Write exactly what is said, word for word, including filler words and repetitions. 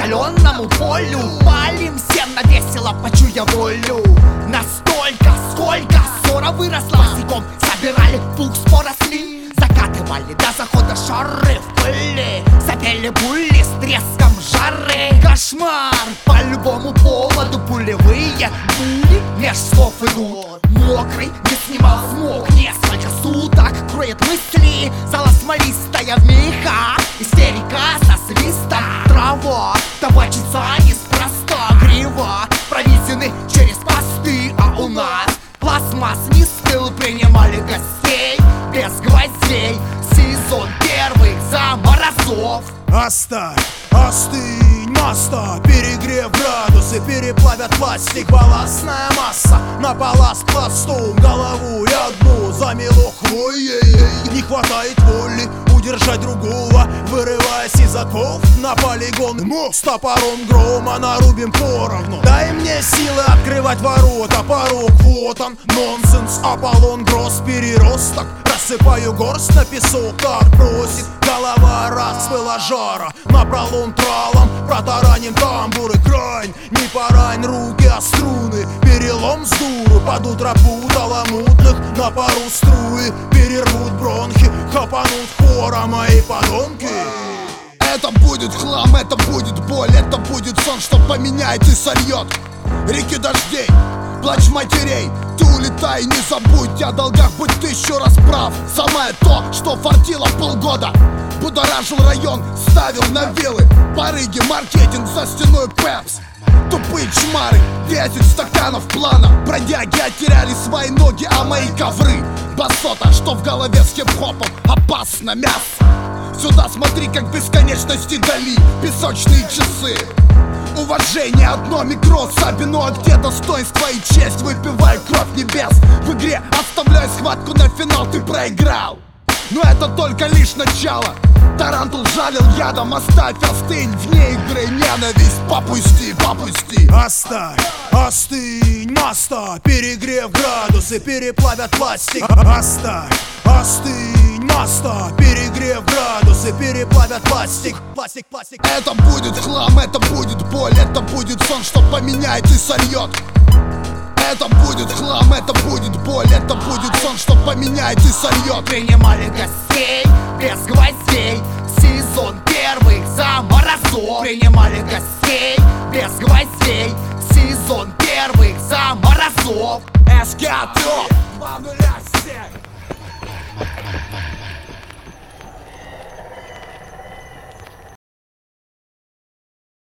раскаленному полю. Палим всем на весело, почуя волю. Настолько, сколько ссора выросла. Босиком собирали пух с поросли. Закатывали до захода шары в пыли. Запели пули с треском жары. Кошмар, по любому поводу пулевые були меж слов идут. Мокрый, не снимал смог несколько суток. Кроет мысли, зала смолистая в мехах. Истерика со свистом. Трава табачится неспроста. Грива провизены через посты. А у нас пластмасс не стыл. Принимали гостей без гвоздей. Сезон первых заморозов. Оставь, остынь, маста. Перегрев градусы, переплавят пластик. Балластная масса на балласт пластом. Голову и одну замело хвоей. Не хватает воли удержать другого, вырываясь из оков на полигон. Но с топором грома нарубим поровну. Дай мне силы открывать ворота. Порог вот он, нонсенс, Аполлон Гросс, переросток. Рассыпаю горсть на песок, так просит голова, расплыла жара. Напролом тралом протараним тамбуры. Грань, не порань, руки, а струны. Перелом с дуру, под утро путала мутных. На пару струи перервут бронхи. Хапанут хора мои подонки. Это будет хлам, это будет боль, это будет сон, что поменяет и сольет. Реки дождей, плач матерей. Ты улетай, не забудь о долгах, будь тысячу раз прав. Самое то, что фартило полгода. Будоражил район, ставил на вилы. Барыги, маркетинг за стеной пепс. Тупые чмары, десять стаканов плана. Бродяги оттеряли свои ноги, а мои ковры. Басота, что в голове с хип-хопом. Опасно мясо. Сюда смотри, как бесконечности дали. Песочные часы. Уважение одно микро, Сабину, а где достоинство и честь? Выпивай кровь небес. В игре оставляй схватку на финал, ты проиграл. Но это только лишь начало. Тарантул жалил ядом, оставь, остынь. Вне игры ненависть, попусти, попусти. Оставь, остынь, маста. Перегрев градусы, переплавят пластик. Оставь, остынь, маста. Перегрев градусы, переплавят пластик. Пластик, пластик. Это будет хлам, это будет боль, это будет сон, что поменяет и сольет. Это будет хлам, это будет боль, это будет сон, что поменяет и сольет. Принимали гостей без гвоздей. Сезон первых заморозов. Принимали гостей без гвоздей. Сезон первых заморозов. эс ка три два нуля семь.